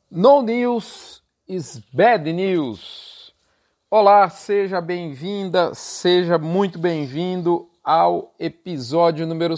No news is bad news. Olá, seja bem-vinda, seja muito bem-vindo ao episódio número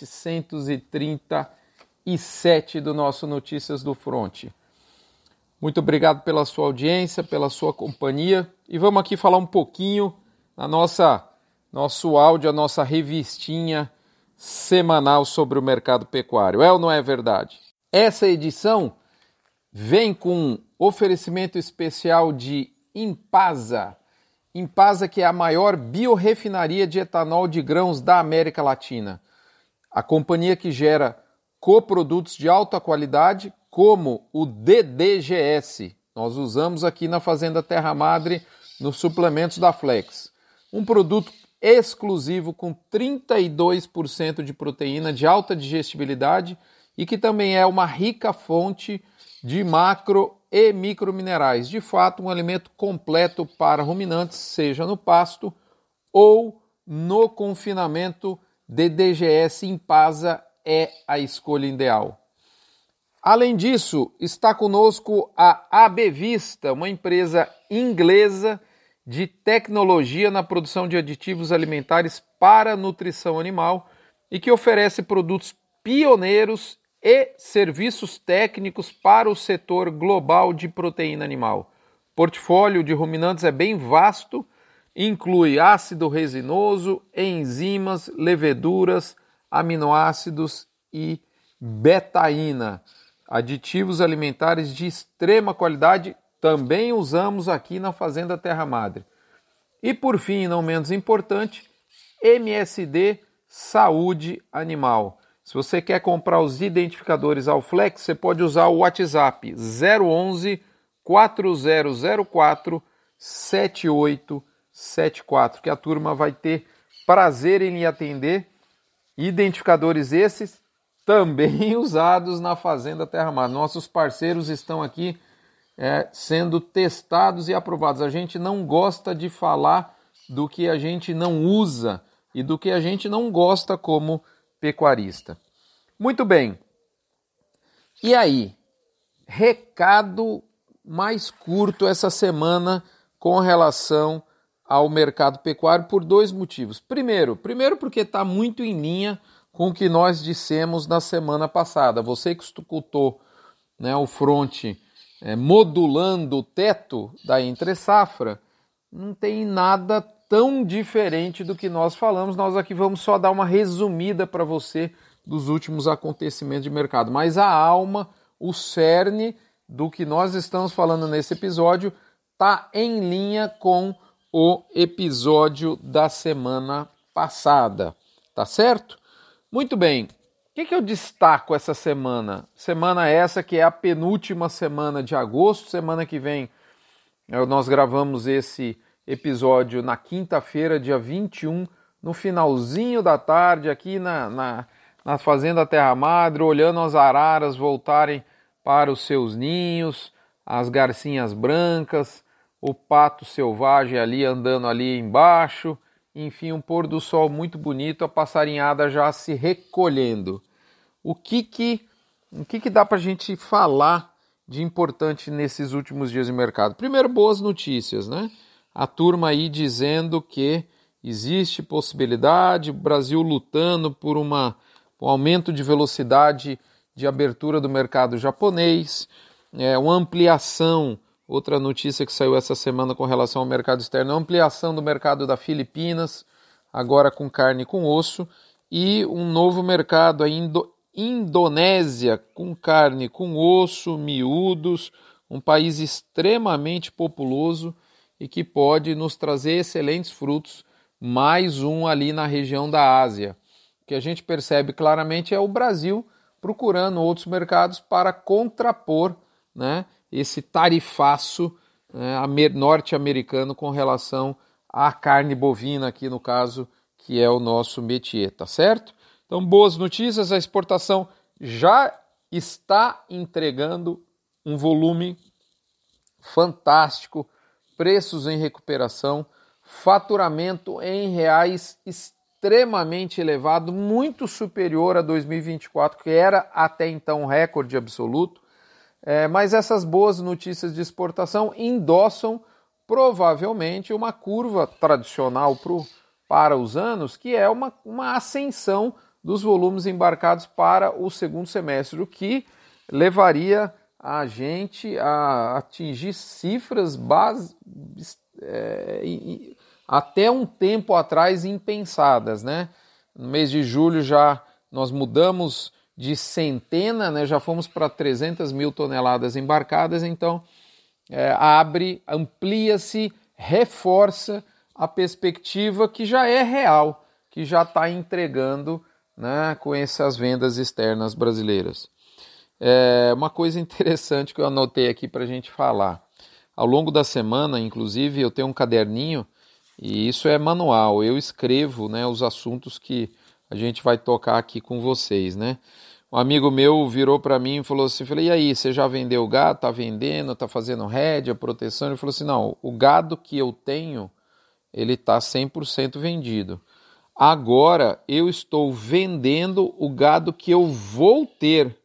737 do nosso Notícias do Front. Muito obrigado pela sua audiência, pela sua companhia e vamos aqui falar um pouquinho na nosso áudio, a nossa revistinha semanal sobre o mercado pecuário. É ou não é verdade? Essa edição vem com oferecimento especial de Impasa. Impasa, que é a maior biorefinaria de etanol de grãos da América Latina. A companhia que gera coprodutos de alta qualidade, como o DDGS. Nós usamos aqui na Fazenda Terra Madre, nos suplementos da Flex. Um produto exclusivo com 32% de proteína de alta digestibilidade e que também é uma rica fonte de macro e microminerais. De fato, um alimento completo para ruminantes, seja no pasto ou no confinamento. DDGS Impasa é a escolha ideal. Além disso, está conosco a Abevista, uma empresa inglesa de tecnologia na produção de aditivos alimentares para nutrição animal e que oferece produtos pioneiros e serviços técnicos para o setor global de proteína animal. O portfólio de ruminantes é bem vasto, inclui ácido resinoso, enzimas, leveduras, aminoácidos e betaína. Aditivos alimentares de extrema qualidade também usamos aqui na Fazenda Terra Madre. E por fim, não menos importante, MSD Saúde Animal. Se você quer comprar os identificadores Alflex, você pode usar o WhatsApp 011 4004 7874, que a turma vai ter prazer em lhe atender. Identificadores esses também usados na Fazenda Terra Madre. Nossos parceiros estão aqui sendo testados e aprovados. A gente não gosta de falar do que a gente não usa e do que a gente não gosta como pecuarista. Muito bem. E aí? Recado mais curto essa semana com relação ao mercado pecuário por dois motivos. Primeiro porque está muito em linha com o que nós dissemos na semana passada. Você que escutou, o front modulando o teto da entre-safra, não tem nada tão diferente do que nós falamos. Nós aqui vamos só dar uma resumida para você dos últimos acontecimentos de mercado. Mas a alma, o cerne do que nós estamos falando nesse episódio está em linha com o episódio da semana passada. Tá certo? Muito bem. O que eu destaco essa semana? Semana essa que é a penúltima semana de agosto. Semana que vem nós gravamos esse episódio na quinta-feira, dia 21, no finalzinho da tarde, aqui na Fazenda Terra Madre, olhando as araras voltarem para os seus ninhos, as garcinhas brancas, o pato selvagem ali andando ali embaixo, enfim, um pôr do sol muito bonito, a passarinhada já se recolhendo. O que dá para a gente falar de importante nesses últimos dias de mercado? Primeiro, boas notícias, né? A turma aí dizendo que existe possibilidade, o Brasil lutando por um aumento de velocidade de abertura do mercado japonês, uma ampliação, outra notícia que saiu essa semana com relação ao mercado externo, a ampliação do mercado da Filipinas, agora com carne com osso, e um novo mercado, a Indonésia, com carne com osso, miúdos, um país extremamente populoso e que pode nos trazer excelentes frutos, mais um ali na região da Ásia. O que a gente percebe claramente é o Brasil procurando outros mercados para contrapor, esse tarifaço norte-americano com relação à carne bovina, aqui no caso, que é o nosso métier, tá certo? Então, boas notícias, a exportação já está entregando um volume fantástico, preços em recuperação, faturamento em reais extremamente elevado, muito superior a 2024, que era até então um recorde absoluto. Mas essas boas notícias de exportação endossam provavelmente uma curva tradicional para os anos, que é uma ascensão dos volumes embarcados para o segundo semestre, o que levaria a gente a atingir cifras até um tempo atrás impensadas, né? No mês de julho já nós mudamos de centena, né? Já fomos para 300 mil toneladas embarcadas, então amplia-se, reforça a perspectiva que já é real, que já está entregando, né, com essas vendas externas brasileiras. Uma coisa interessante que eu anotei aqui para a gente falar. Ao longo da semana, inclusive, eu tenho um caderninho e isso é manual. Eu escrevo, né, os assuntos que a gente vai tocar aqui com vocês, né? Um amigo meu virou para mim e falou assim, e aí, você já vendeu o gado? Está vendendo? Está fazendo rédea, proteção? Ele falou assim, não, o gado que eu tenho, ele está 100% vendido. Agora eu estou vendendo o gado que eu vou ter.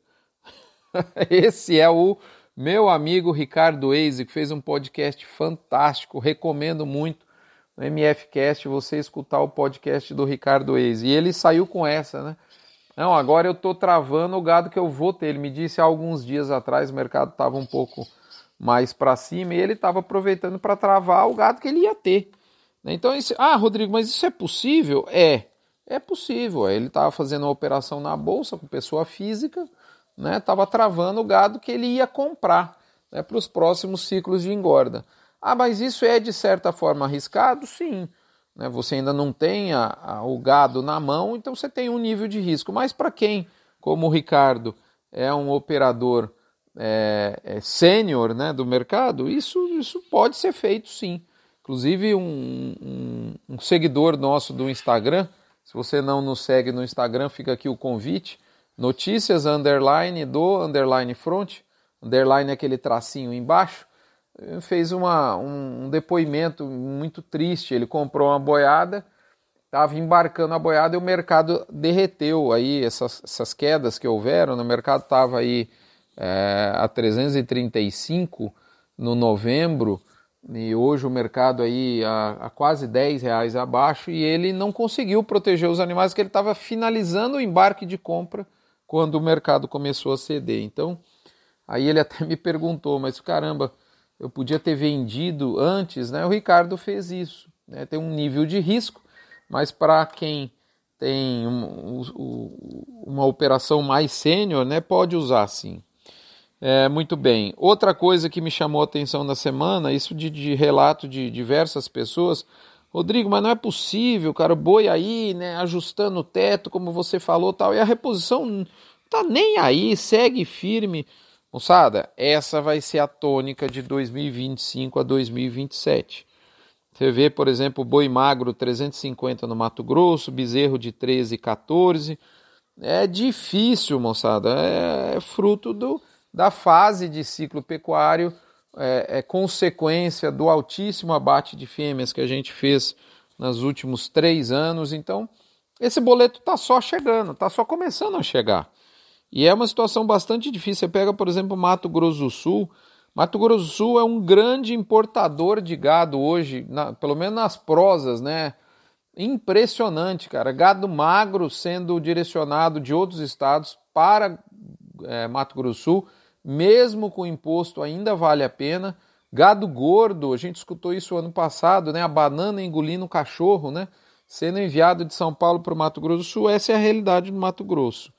Esse é o meu amigo Ricardo Eise, que fez um podcast fantástico, recomendo muito no MFcast você escutar o podcast do Ricardo Eise. E ele saiu com essa, né? Não, agora eu estou travando o gado que eu vou ter. Ele me disse há alguns dias atrás, o mercado estava um pouco mais para cima, e ele estava aproveitando para travar o gado que ele ia ter. Então, Rodrigo, mas isso é possível? É possível. Ele estava fazendo uma operação na bolsa com pessoa física, né? Estava travando o gado que ele ia comprar, né, para os próximos ciclos de engorda. Mas isso é de certa forma arriscado? Sim. Você ainda não tem o gado na mão, então você tem um nível de risco. Mas para quem, como o Ricardo, é um operador sênior, né, do mercado, isso pode ser feito sim. Inclusive um seguidor nosso do Instagram, se você não nos segue no Instagram, fica aqui o convite, notícias _ front, underline é aquele tracinho embaixo, fez um depoimento muito triste. Ele comprou uma boiada, estava embarcando a boiada e o mercado derreteu aí, essas quedas que houveram, o mercado estava aí a 335 no novembro, e hoje o mercado aí a quase R$10 abaixo, e ele não conseguiu proteger os animais, porque ele estava finalizando o embarque de compra quando o mercado começou a ceder. Então, aí ele até me perguntou, mas caramba, eu podia ter vendido antes, né? O Ricardo fez isso, né? Tem um nível de risco, mas para quem tem uma operação mais sênior, né, pode usar sim. Muito bem. Outra coisa que me chamou a atenção na semana, isso de relato de diversas pessoas, Rodrigo, mas não é possível, cara, o boi aí, né, ajustando o teto, como você falou, tal, e a reposição não tá nem aí, segue firme. Moçada, essa vai ser a tônica de 2025 a 2027. Você vê, por exemplo, boi magro 350 no Mato Grosso, bezerro de 13, 14. É difícil, moçada, é fruto da fase de ciclo pecuário, é consequência do altíssimo abate de fêmeas que a gente fez nos últimos 3 anos. Então, esse boleto está só chegando, está só começando a chegar. E é uma situação bastante difícil. Você pega, por exemplo, Mato Grosso do Sul. Mato Grosso do Sul é um grande importador de gado hoje, pelo menos nas prosas, né? Impressionante, cara. Gado magro sendo direcionado de outros estados para Mato Grosso do Sul, mesmo com imposto ainda vale a pena. Gado gordo, a gente escutou isso ano passado, né? A banana engolindo o cachorro, né? Sendo enviado de São Paulo para o Mato Grosso do Sul. Essa é a realidade do Mato Grosso.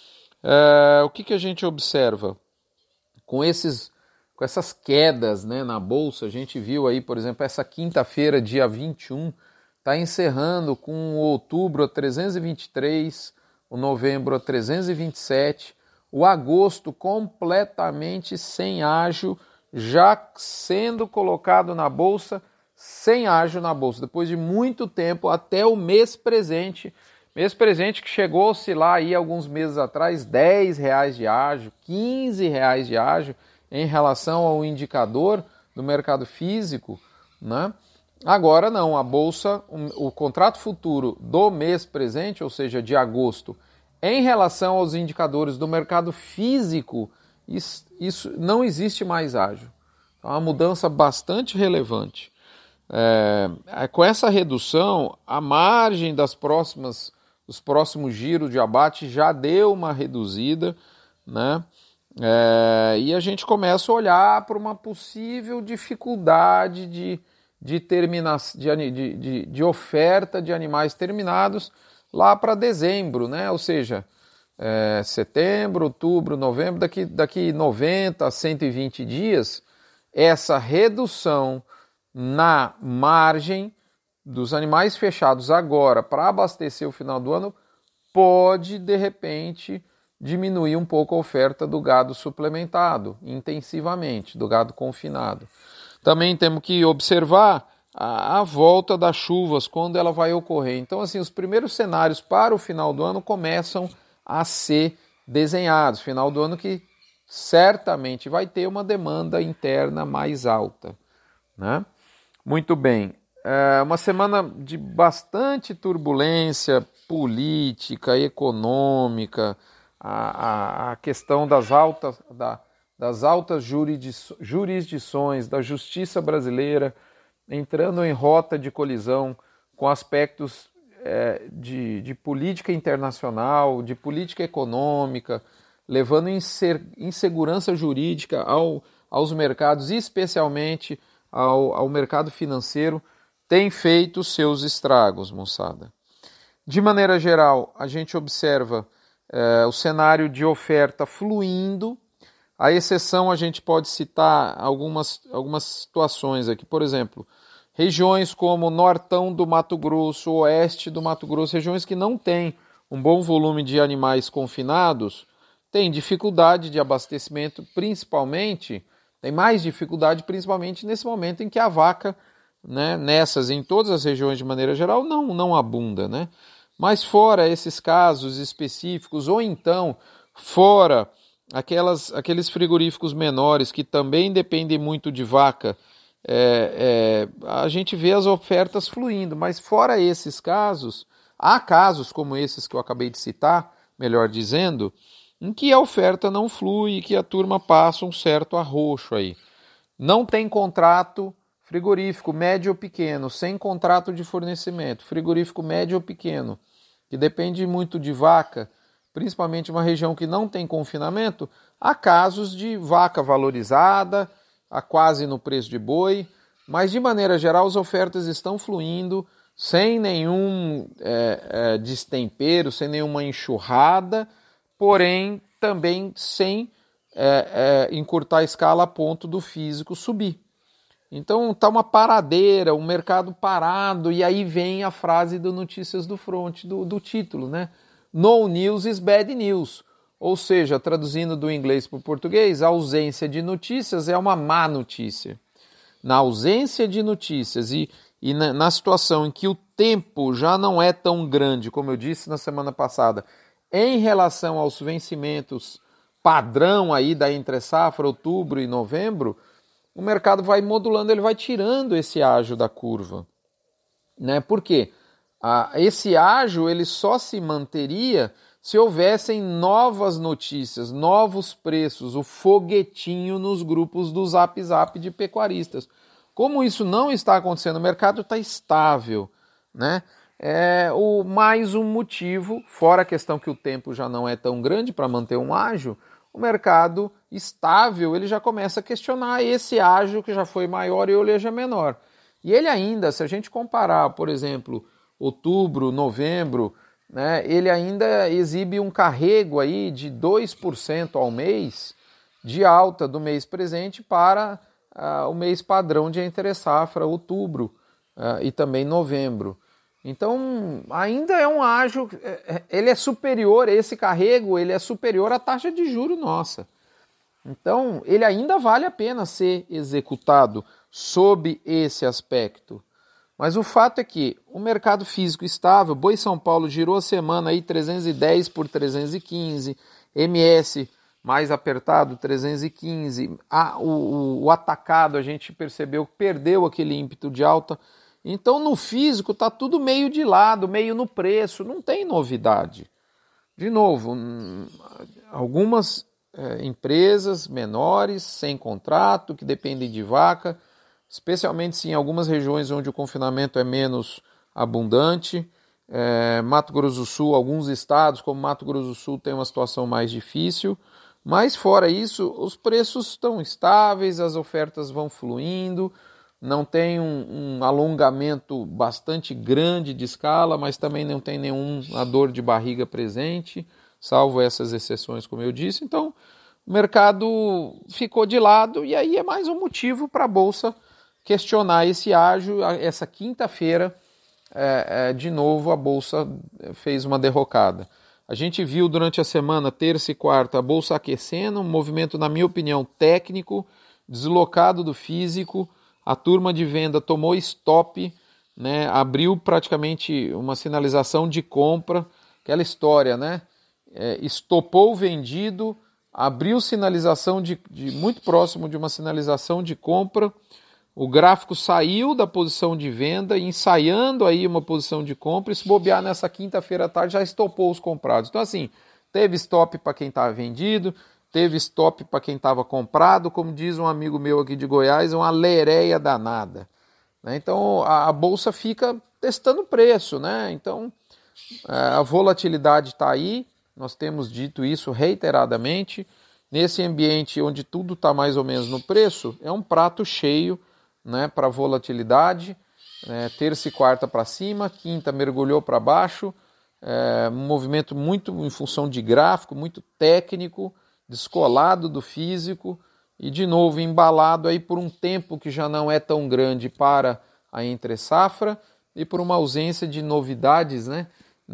O que a gente observa? Com essas quedas, né, na bolsa, a gente viu aí, por exemplo, essa quinta-feira, dia 21, está encerrando com o outubro a 323, o novembro a 327, o agosto completamente sem ágio, já sendo colocado na bolsa, sem ágio na bolsa, depois de muito tempo, até o mês presente que chegou a oscilar aí alguns meses atrás, R$10 de ágio, R$15 de ágio em relação ao indicador do mercado físico, né? Agora não, a bolsa, o contrato futuro do mês presente, ou seja, de agosto, em relação aos indicadores do mercado físico, isso não existe mais ágio. É uma mudança bastante relevante. Com essa redução, a margem dos próximos giros de abate já deu uma reduzida, né? E a gente começa a olhar para uma possível dificuldade de oferta de animais terminados lá para dezembro, né? Ou seja, setembro, outubro, novembro, daqui 90 a 120 dias, essa redução na margem dos animais fechados agora para abastecer o final do ano pode, de repente, diminuir um pouco a oferta do gado suplementado, intensivamente, do gado confinado. Também temos que observar a volta das chuvas, quando ela vai ocorrer. Então, assim, os primeiros cenários para o final do ano começam a ser desenhados. Final do ano que certamente vai ter uma demanda interna mais alta, né? Muito bem. Uma semana de bastante turbulência política, econômica, a questão das altas jurisdições, da justiça brasileira, entrando em rota de colisão com aspectos de política internacional, de política econômica, levando insegurança jurídica aos mercados, especialmente ao mercado financeiro, tem feito seus estragos, moçada. De maneira geral, a gente observa o cenário de oferta fluindo. A exceção, a gente pode citar algumas situações aqui. Por exemplo, regiões como Nortão do Mato Grosso, Oeste do Mato Grosso, regiões que não têm um bom volume de animais confinados, têm dificuldade de abastecimento, tem mais dificuldade principalmente nesse momento em que a vaca, né, em todas as regiões de maneira geral, não abunda, né? Mas fora esses casos específicos, ou então fora aqueles frigoríficos menores que também dependem muito de vaca, a gente vê as ofertas fluindo, mas fora esses casos, há casos como esses que eu acabei de citar, melhor dizendo, em que a oferta não flui e que a turma passa um certo arroxo aí. Não tem contrato frigorífico médio ou pequeno, sem contrato de fornecimento, frigorífico médio ou pequeno, que depende muito de vaca, principalmente uma região que não tem confinamento, há casos de vaca valorizada, quase no preço de boi, mas de maneira geral as ofertas estão fluindo sem nenhum destempero, sem nenhuma enxurrada, porém também sem encurtar a escala a ponto do físico subir. Então está uma paradeira, um mercado parado, e aí vem a frase do Notícias do Front, do título, né? No news is bad news. Ou seja, traduzindo do inglês para o português, a ausência de notícias é uma má notícia. Na ausência de notícias e na situação em que o tempo já não é tão grande, como eu disse na semana passada, em relação aos vencimentos padrão aí da entre-safra, outubro e novembro, o mercado vai modulando, ele vai tirando esse ágio da curva, né? Por quê? Esse ágio ele só se manteria se houvessem novas notícias, novos preços, o foguetinho nos grupos do Zap Zap de pecuaristas. Como isso não está acontecendo, o mercado está estável, né? Mais um motivo, fora a questão que o tempo já não é tão grande para manter um ágio, o mercado estável ele já começa a questionar esse ágio que já foi maior e oleja menor. E ele ainda, se a gente comparar, por exemplo, outubro, novembro, né, ele ainda exibe um carrego aí de 2% ao mês de alta do mês presente para o mês padrão de entre-safra, outubro e também novembro. Então, ainda é um ágio, ele é superior, esse carrego, ele é superior à taxa de juro nossa. Então, ele ainda vale a pena ser executado sob esse aspecto. Mas o fato é que o mercado físico estável, Boi São Paulo girou a semana aí 310 por 315, MS mais apertado 315, o atacado a gente percebeu que perdeu aquele ímpeto de alta. Então no físico está tudo meio de lado, meio no preço, não tem novidade. De novo, algumas empresas menores, sem contrato, que dependem de vaca, especialmente se em algumas regiões onde o confinamento é menos abundante. Mato Grosso do Sul, alguns estados como Mato Grosso do Sul tem uma situação mais difícil, mas fora isso, os preços estão estáveis, as ofertas vão fluindo, não tem um alongamento bastante grande de escala, mas também não tem nenhuma dor de barriga presente, salvo essas exceções, como eu disse. Então, o mercado ficou de lado e aí é mais um motivo para a Bolsa questionar esse ágio. Essa quinta-feira, de novo, a Bolsa fez uma derrocada. A gente viu durante a semana, terça e quarta, a Bolsa aquecendo, um movimento, na minha opinião, técnico, deslocado do físico. A turma de venda tomou stop, né? Abriu praticamente uma sinalização de compra, aquela história, né? Estopou o vendido, abriu sinalização de muito próximo de uma sinalização de compra, o gráfico saiu da posição de venda, ensaiando aí uma posição de compra, e se bobear nessa quinta-feira à tarde já estopou os comprados. Então assim, teve stop para quem estava vendido, teve stop para quem estava comprado, como diz um amigo meu aqui de Goiás, é uma lereia danada. Então a Bolsa fica testando preço, né? Então a volatilidade está aí, nós temos dito isso reiteradamente. Nesse ambiente onde tudo está mais ou menos no preço, é um prato cheio, né, para volatilidade. Terça e quarta para cima, quinta mergulhou para baixo, um movimento muito em função de gráfico, muito técnico, descolado do físico e de novo embalado aí por um tempo que já não é tão grande para a entre-safra e por uma ausência de novidades, né?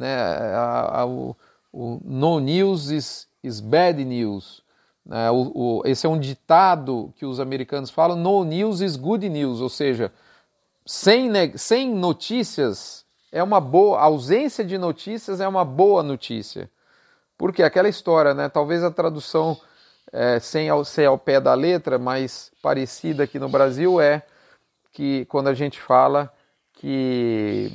O no news is bad news. Esse é um ditado que os americanos falam, no news is good news, ou seja, sem notícias é uma boa, a ausência de notícias é uma boa notícia. Porque aquela história, né? Talvez a tradução sem ser ao pé da letra, mais parecida aqui no Brasil é que quando a gente fala que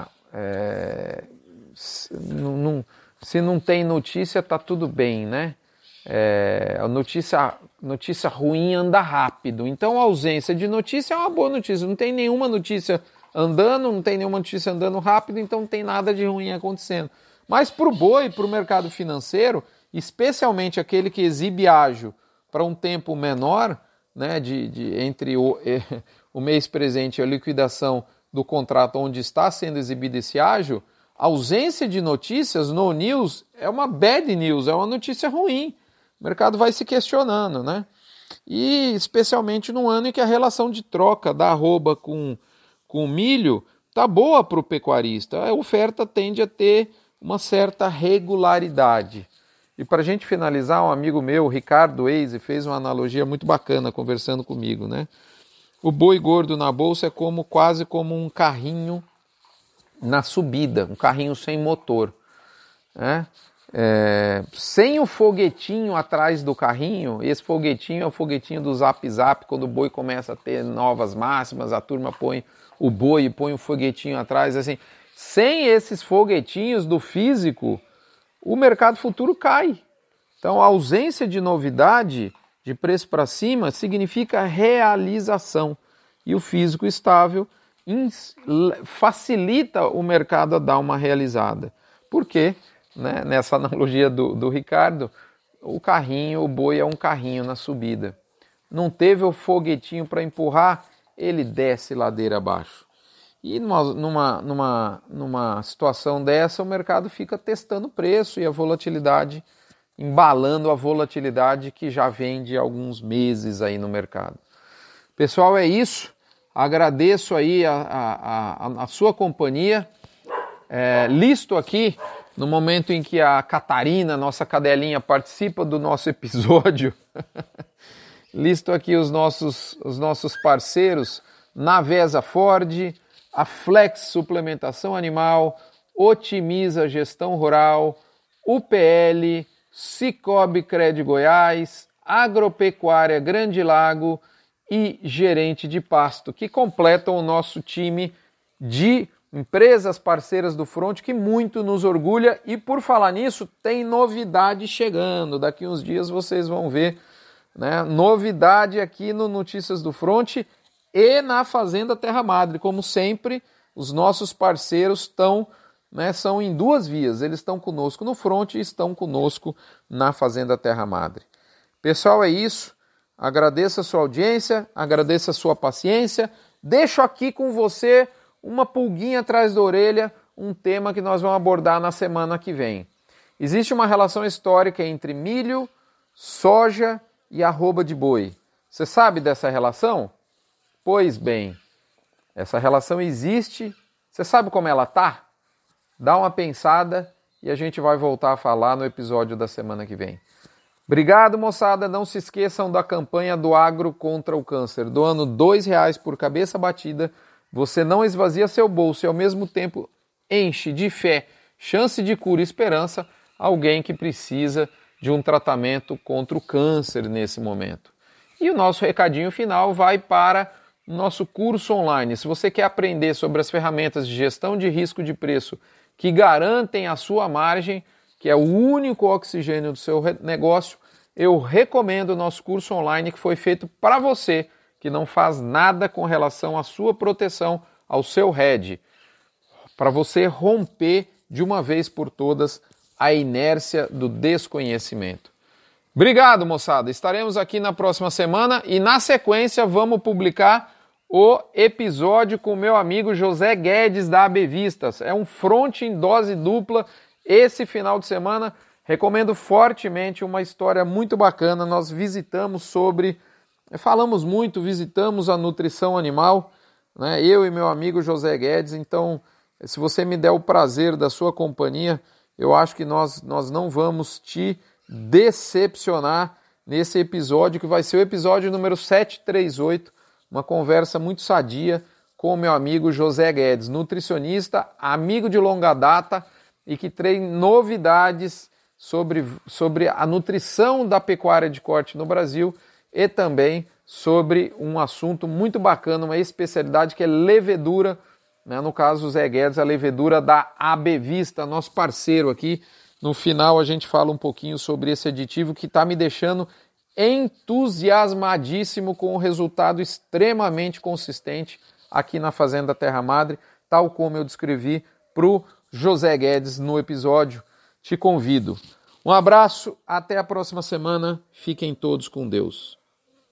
se não tem notícia tá tudo bem, né? A notícia ruim anda rápido. Então a ausência de notícia é uma boa notícia. Não tem nenhuma notícia andando, não tem nenhuma notícia andando rápido, então não tem nada de ruim acontecendo. Mas para o boi, para o mercado financeiro, especialmente aquele que exibe ágio para um tempo menor, né, entre o mês presente e a liquidação do contrato onde está sendo exibido esse ágio, a ausência de notícias no news é uma bad news, é uma notícia ruim. O mercado vai se questionando, né? E especialmente num ano em que a relação de troca da arroba com o milho está boa para o pecuarista. A oferta tende a ter uma certa regularidade. E para a gente finalizar, um amigo meu, Ricardo Eise, fez uma analogia muito bacana conversando comigo, né? O boi gordo na bolsa é quase como um carrinho na subida, um carrinho sem motor, né? Sem o foguetinho atrás do carrinho, esse foguetinho é o foguetinho do Zap Zap, quando o boi começa a ter novas máximas, a turma põe o boi e põe o foguetinho atrás, assim. Sem esses foguetinhos do físico, o mercado futuro cai. Então a ausência de novidade, de preço para cima, significa realização. E o físico estável facilita o mercado a dar uma realizada. Por quê? Né? Nessa analogia do Ricardo, o boi é um carrinho na subida. Não teve o foguetinho para empurrar, ele desce ladeira abaixo. E numa situação dessa, o mercado fica testando preço e a volatilidade, embalando a volatilidade que já vem de alguns meses aí no mercado. Pessoal, é isso. Agradeço aí a sua companhia. Listo aqui, no momento em que a Catarina, nossa cadelinha, participa do nosso episódio. Listo aqui os nossos parceiros, Navesa Ford, a Flex Suplementação Animal, Otimiza Gestão Rural, UPL, Cicobi Cred Goiás, Agropecuária Grande Lago e Gerente de Pasto, que completam o nosso time de empresas parceiras do Fronte, que muito nos orgulha. E por falar nisso, tem novidade chegando. Daqui uns dias vocês vão ver, né, novidade aqui no Notícias do Fronte e na Fazenda Terra Madre. Como sempre, os nossos parceiros estão, né, são em duas vias. Eles estão conosco no Fronte e estão conosco na Fazenda Terra Madre. Pessoal, é isso. Agradeço a sua audiência, agradeço a sua paciência. Deixo aqui com você uma pulguinha atrás da orelha, um tema que nós vamos abordar na semana que vem. Existe uma relação histórica entre milho, soja e arroba de boi. Você sabe dessa relação? Pois bem, essa relação existe. Você sabe como ela tá? Dá uma pensada e a gente vai voltar a falar no episódio da semana que vem. Obrigado, moçada. Não se esqueçam da campanha do Agro contra o Câncer. Doando R$2 por cabeça batida, você não esvazia seu bolso e ao mesmo tempo enche de fé, chance de cura e esperança alguém que precisa de um tratamento contra o câncer nesse momento. E o nosso recadinho final vai para o nosso curso online. Se você quer aprender sobre as ferramentas de gestão de risco de preço que garantem a sua margem, que é o único oxigênio do seu negócio, eu recomendo o nosso curso online que foi feito para você que não faz nada com relação à sua proteção, ao seu hedge, para você romper de uma vez por todas a inércia do desconhecimento. Obrigado, moçada. Estaremos aqui na próxima semana e na sequência vamos publicar o episódio com o meu amigo José Guedes da AB Vistas. É um front em dose dupla esse final de semana. Recomendo fortemente, uma história muito bacana. Nós visitamos a nutrição animal, né? Eu e meu amigo José Guedes. Então, se você me der o prazer da sua companhia, eu acho que nós não vamos te decepcionar nesse episódio, que vai ser o episódio número 738, uma conversa muito sadia com o meu amigo José Guedes, nutricionista, amigo de longa data e que tem novidades sobre a nutrição da pecuária de corte no Brasil e também sobre um assunto muito bacana, uma especialidade que é levedura, né? No caso do Zé Guedes, a levedura da AB Vista, nosso parceiro aqui. No final a gente fala um pouquinho sobre esse aditivo que está me deixando entusiasmadíssimo com o resultado extremamente consistente aqui na Fazenda Terra Madre, tal como eu descrevi para o José Guedes no episódio. Te convido. Um abraço, até a próxima semana. Fiquem todos com Deus.